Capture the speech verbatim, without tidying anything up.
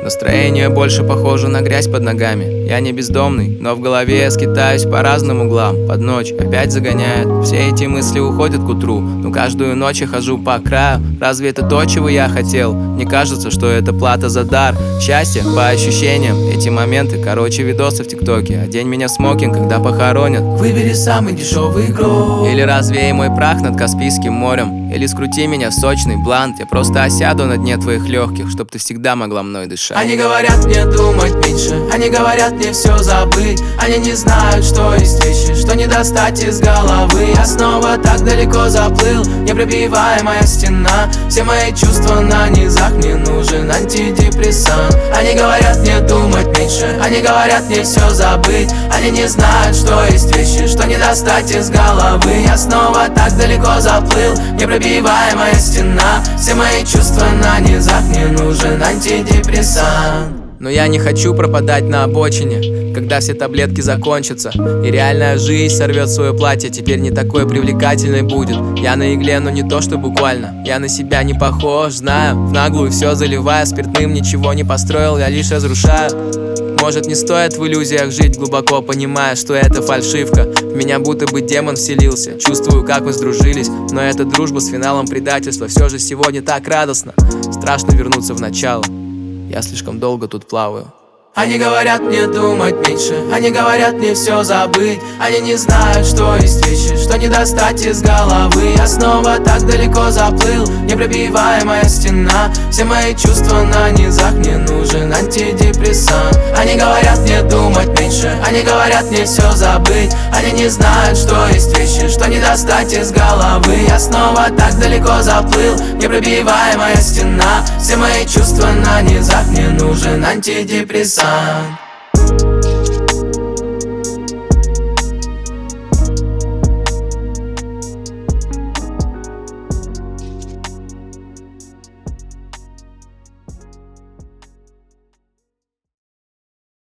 Настроение больше похоже на грязь под ногами. Я не бездомный, но в голове я скитаюсь по разным углам. Под ночь опять загоняет, все эти мысли уходят к утру. Но каждую ночь я хожу по краю. Разве это то, чего я хотел? Мне кажется, что это плата за дар. Счастье, по ощущениям, эти моменты. Короче, видосы в ТикТоке. Одень меня в смокинг, когда похоронят. Выбери самый дешевый гроб. Или развей мой прах над Каспийским морем. Или скрути меня в сочный блант. Я просто осяду на дне твоих легких, чтоб ты всегда могла мной дышать. Они говорят мне думать меньше, они говорят мне все забыть. Они не знают, что есть вещи, что не достать из головы. Я снова так далеко заплыл, непробиваемая стена. Все мои чувства на низах, мне нужен антидепрессант. Они говорят мне думать меньше, они говорят мне все забыть. Они не знают, что есть вещи, что не достать из головы. Я снова так далеко заплыл, непробиваемая стена. Все мои чувства на низах, мне нужен антидепрессант. Но я не хочу пропадать на обочине, когда все таблетки закончатся и реальная жизнь сорвет свое платье, теперь не такой привлекательной будет. Я на игле, но не то что буквально. Я на себя не похож, знаю. В наглую все заливая спиртным, ничего не построил, я лишь разрушаю. Может, не стоит в иллюзиях жить, глубоко понимая, что это фальшивка. В меня будто бы демон вселился. Чувствую, как мы сдружились, но эта дружба с финалом предательства. Все же сегодня так радостно, страшно вернуться в начало. Я слишком долго тут плаваю. Они говорят мне думать меньше, они говорят мне все забыть. Они не знают, что есть вещи, что не достать из головы. Я снова так далеко заплыл, непробиваемая стена. Все мои чувства на низах, мне нужен антидепрессант. Они говорят мне думать меньше, они говорят мне все забыть. Они не знают, что есть вещи, что не достать из головы. Я снова так далеко заплыл, непробиваемая стена. Все мои чувства на низах, мне нужен антидепрессант.